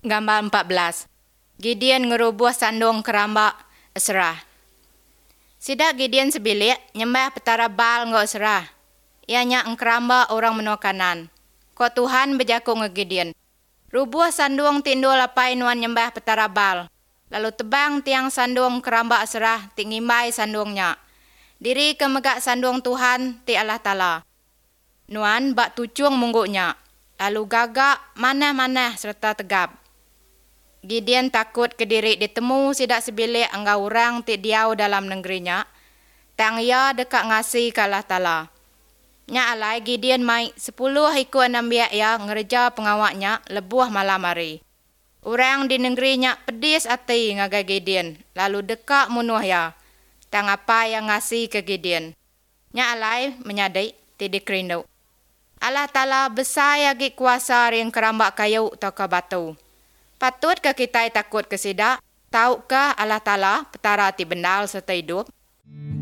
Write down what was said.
Gambar 14. Gideon ngerubuh sandung keramba Serah. Sidak Gideon sebilik nyembah petara Baal ngok Serah. Ianya keramba orang menua kanan. Ko Tuhan berjaku nge Gideon. Rubuh sandung tindul lapai nuan nyembah petara Baal. Lalu tebang tiang sandung keramba Serah ti ngimbai sandungnya. Diri kemegak sandung Tuhan ti Allah Ta'ala. Nuan bak tucung mungguknya. Lalu gagak manah-manah serta tegap. Gideon takut ke diri ditemu sidak sebilik anggau orang ti diau dalam negerinya. Tang ia dekat ngasih ke Allah Ta'ala. Nya alai Gideon mai 10 ikut nambiak ya ngerja pengawaknya lebuh malam hari. Orang di negerinya pedis hati ngagai Gideon. Lalu dekat munuh ya. Tang apa yang ngasih ke Gideon. Nya alai menyadai ti dikerindu. Allah Ta'ala besar yagi kuasa ring kerambak kayu atau ke batu. Patut ke kita takut ke sidak? Tahukah Allah Ta'ala petara ti bendal serta hidup?